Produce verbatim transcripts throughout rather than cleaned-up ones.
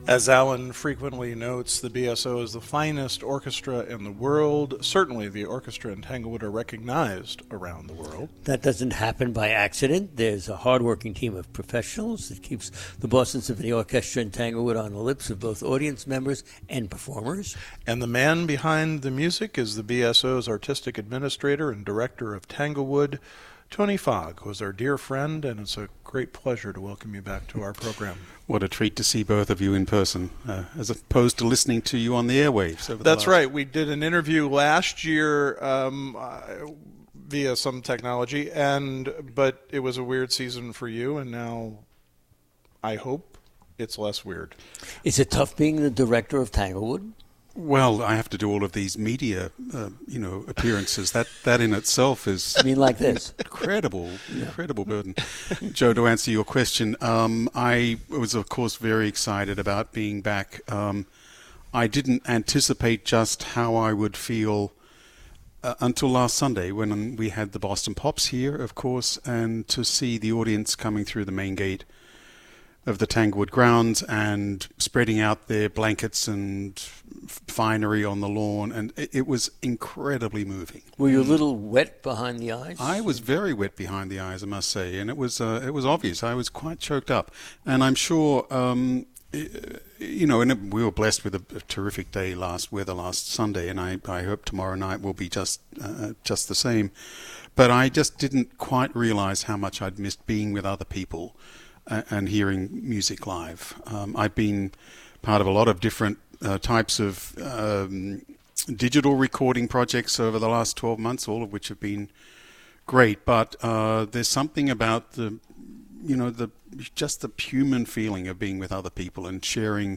As Alan frequently notes, the B S O is the finest orchestra in the world. Certainly the orchestra in Tanglewood are recognized around the world. That doesn't happen by accident. There's a hard-working team of professionals that keeps the Boston Symphony Orchestra in Tanglewood on the lips of both audience members and performers. And the man behind the music is the B S O's artistic administrator and director of Tanglewood, Tony Fogg, who is our dear friend, and it's a great pleasure to welcome you back to our program. What a treat to see both of you in person, uh, as opposed to listening to you on the airwaves. Over the That's last... right. We did an interview last year um, uh, via some technology, and but it was a weird season for you, and now I hope it's less weird. Is it tough being the director of Tanglewood? Well, I have to do all of these media, uh, you know, appearances. That that in itself is I mean, like this, incredible, incredible burden. Joe, to answer your question, um, I was of course very excited about being back. Um, I didn't anticipate just how I would feel uh, until last Sunday when we had the Boston Pops here, of course, and to see the audience coming through the main gate of the Tanglewood grounds and spreading out their blankets and finery on the lawn, and it, it was incredibly moving. Were you a little wet behind the eyes? I was very wet behind the eyes, I must say, and it was uh, it was obvious. I was quite choked up, and I'm sure, um, you know, and we were blessed with a, a terrific day last weather last Sunday, and I, I hope tomorrow night will be just uh, just the same. But I just didn't quite realize how much I'd missed being with other people and hearing music live. Um, I've been part of a lot of different uh, types of um, digital recording projects over the last twelve months, all of which have been great. But uh, there's something about the, you know, the just the human feeling of being with other people and sharing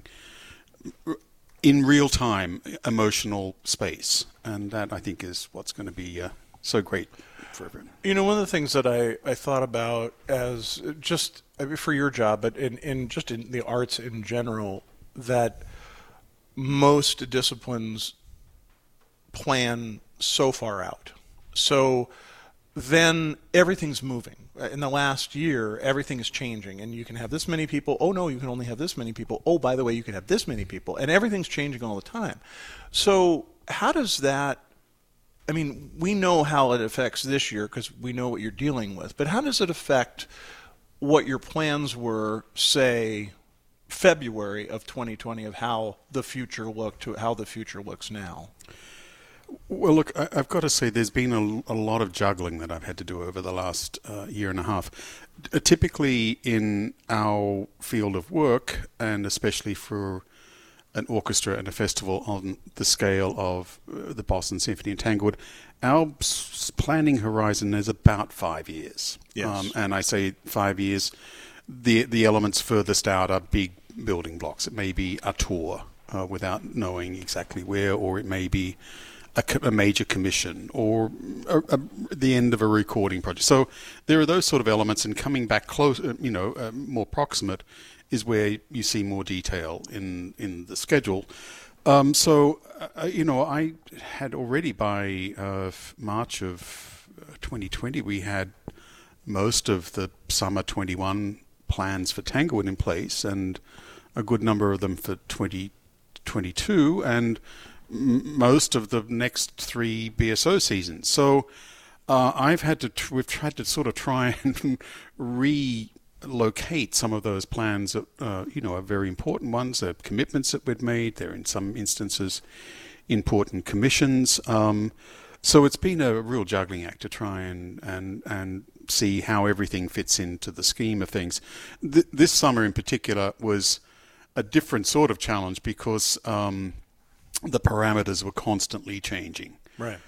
in real time emotional space, and that I think is what's going to be uh, so great. You know, one of the things that I, I thought about as just for your job, but in, in just in the arts in general, that most disciplines plan so far out. So then everything's moving. In the last year, everything is changing, and you can have this many people. Oh, no, you can only have this many people. Oh, by the way, you can have this many people. And everything's changing all the time. So how does that I mean, we know how it affects this year because we know what you're dealing with, but how does it affect what your plans were, say, February of twenty twenty, of how the future looked to how the future looks now? Well, look, I, I've got to say there's been a, a lot of juggling that I've had to do over the last uh, year and a half. Uh, typically in our field of work, and especially for an orchestra and a festival on the scale of uh, the Boston Symphony in Tanglewood, our s- planning horizon is about five years. Yes. Um, and I say five years, the the elements furthest out are big building blocks. It may be a tour uh, without knowing exactly where, or it may be a, co- a major commission, or a, a, the end of a recording project. So there are those sort of elements, and coming back close, uh, you know, uh, more proximate, is where you see more detail in, in the schedule. Um, so, uh, you know, I had already by uh, March of twenty twenty, we had most of the summer twenty-one plans for Tanglewood in place, and a good number of them for twenty twenty-two, and m- most of the next three B S O seasons. So uh, I've had to, tr- we've tried to sort of try and re- locate some of those plans that, uh, you know, are very important ones. They're commitments that we've made. They're in some instances important commissions. Um, so it's been a real juggling act to try and, and, and see how everything fits into the scheme of things. Th- this summer in particular was a different sort of challenge because um, the parameters were constantly changing. Right.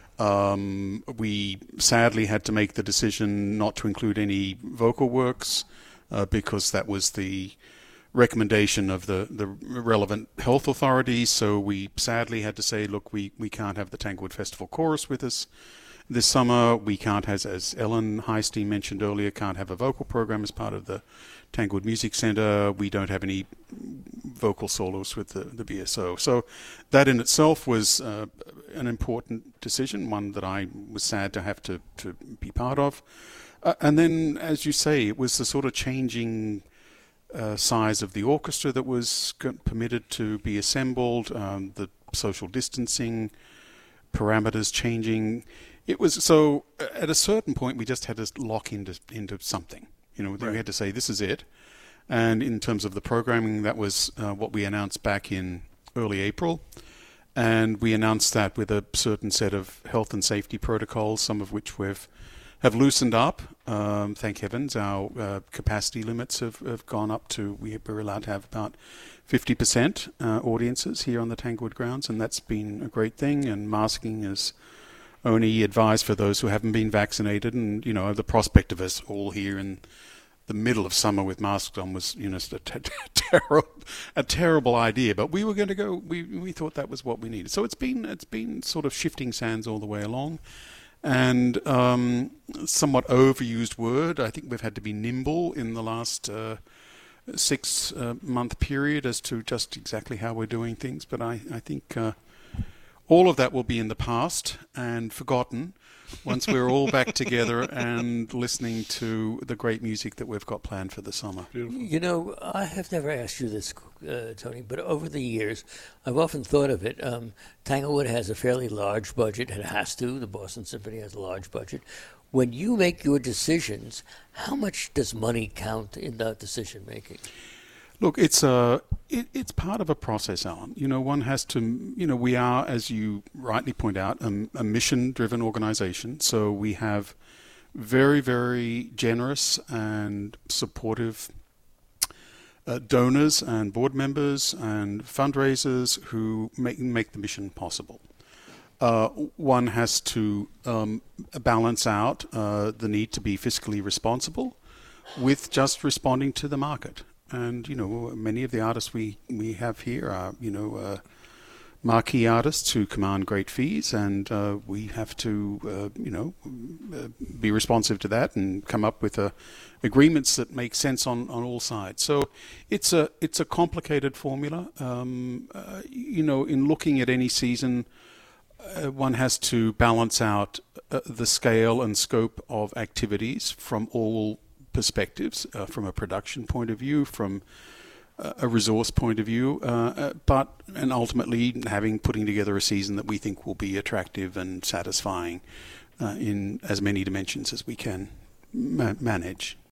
Um, we sadly had to make the decision not to include any vocal works, Uh, because that was the recommendation of the, the relevant health authorities. So we sadly had to say, look, we, we can't have the Tanglewood Festival Chorus with us this summer. We can't, as, as Ellen Heistein mentioned earlier, can't have a vocal program as part of the Tanglewood Music Center. We don't have any vocal solos with the, the B S O. So that in itself was uh, an important decision, one that I was sad to have to, to be part of. Uh, and then, as you say, it was the sort of changing uh, size of the orchestra that was permitted to be assembled, um, the social distancing parameters changing. It was so at a certain point we just had to lock into into something. You know, right. We had to say this is it. And in terms of the programming, that was uh, what we announced back in early April. And we announced that with a certain set of health and safety protocols, some of which we've have loosened up. Um, thank heavens, our uh, capacity limits have, have gone up to, we, we're allowed to have about fifty percent uh, audiences here on the Tanglewood grounds, and that's been a great thing. And masking is only advised for those who haven't been vaccinated. And, you know, the prospect of us all here in the middle of summer with masks on was, you know, a, ter- ter- a terrible idea. But we were going to go, we, we thought that was what we needed. So it's been, it's been sort of shifting sands all the way along. And um, somewhat overused word. I think we've had to be nimble in the last uh, six uh, month period as to just exactly how we're doing things. But I, I think uh, all of that will be in the past and forgotten once we're all back together and listening to the great music that we've got planned for the summer. Beautiful. You know, I have never asked you this, uh, Tony, but over the years, I've often thought of it. Um, Tanglewood has a fairly large budget. It has to. The Boston Symphony has a large budget. When you make your decisions, how much does money count in that decision making? Look, it's a it, it's part of a process, Alan. You know, one has to. You know, we are, as you rightly point out, a, a mission-driven organization. So we have very, very generous and supportive uh, donors and board members and fundraisers who make make the mission possible. Uh, one has to um, balance out uh, the need to be fiscally responsible with just responding to the market. And, you know, many of the artists we, we have here are, you know, uh, marquee artists who command great fees, and uh, we have to, uh, you know, uh, be responsive to that and come up with uh, agreements that make sense on, on all sides. So it's a it's a complicated formula. Um, uh, you know, in looking at any season, uh, one has to balance out uh, the scale and scope of activities from all perspectives, uh, from a production point of view, from uh, a resource point of view, uh, uh, but and ultimately having putting together a season that we think will be attractive and satisfying uh, in as many dimensions as we can ma- manage.